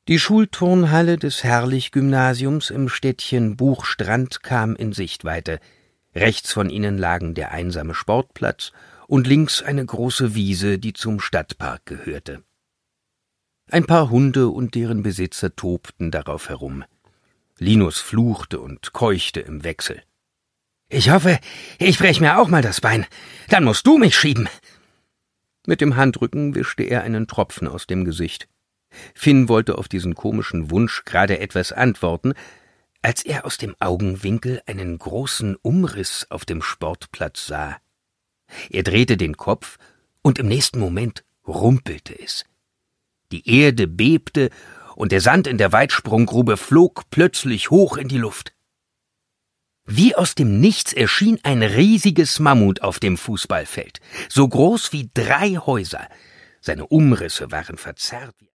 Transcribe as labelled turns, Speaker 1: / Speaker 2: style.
Speaker 1: Die Schulturnhalle des Herrlich-Gymnasiums im Städtchen Buchstrand kam in Sichtweite. Rechts von ihnen lagen der einsame Sportplatz und links eine große Wiese, die zum Stadtpark gehörte. Ein paar Hunde und deren Besitzer tobten darauf herum. Linus fluchte und keuchte im Wechsel. »Ich hoffe, ich brech mir auch mal das Bein. Dann musst du mich schieben.« Mit dem Handrücken wischte er einen Tropfen aus dem Gesicht. Finn wollte auf diesen komischen Wunsch gerade etwas antworten, als er aus dem Augenwinkel einen großen Umriss auf dem Sportplatz sah. Er drehte den Kopf, und im nächsten Moment rumpelte es. Die Erde bebte, und der Sand in der Weitsprunggrube flog plötzlich hoch in die Luft. Wie aus dem Nichts erschien ein riesiges Mammut auf dem Fußballfeld, so groß wie 3 Häuser. Seine Umrisse waren verzerrt.